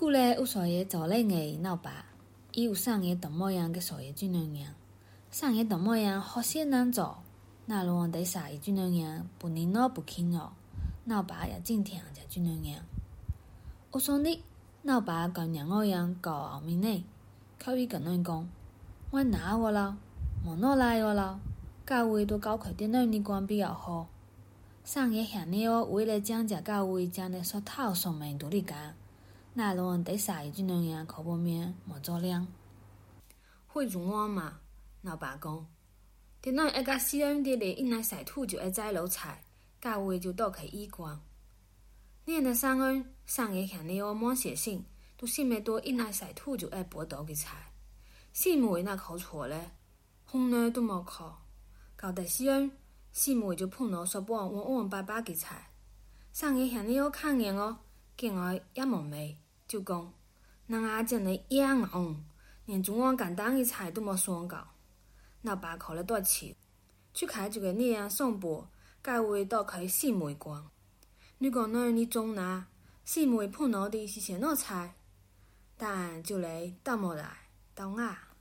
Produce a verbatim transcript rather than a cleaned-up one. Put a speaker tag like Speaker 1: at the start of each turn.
Speaker 1: 古来有少爷早来眼闹爸，伊有上爷大模样嘅少爷俊娘娘。上爷大模样好些难找，那龙王对傻爷俊娘娘不宁闹不轻哦，闹爸也真听只俊娘娘。我说你，闹爸教娘我样教后面呢，口语跟人讲，我拿我了，莫拿来我了，教会都教快点男人关比较好。上爷向你哦，为了讲只教会讲的说套上面独立讲。那龙王对傻爷俊娘娘口不面莫做亮，会中我嘛？老爸讲，电脑一个私人的咧，一来晒土就一栽老菜，教会就多开衣光。你那上恩上爷向你我莫写信，都信没多一来晒土就爱剥刀嘅菜，信妹那考错咧，红呢都冇考，搞得私人信妹就碰到说不我我爸爸嘅菜，上爷向你我看见哦，见我也冇味。就讲，人阿真的养昂，连中央简单的菜都冇算到。老爸考了多钱，去开这个那样上播，教会到开四枚光。你讲那你中拿四枚碰到的是些哪菜？但就来到冇来到啊。